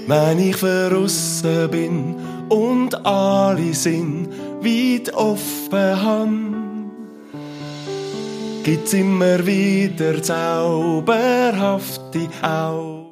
Wenn ich verrissen bin und alle sind weit offen haben, gibt's immer wieder zauberhafte Augen.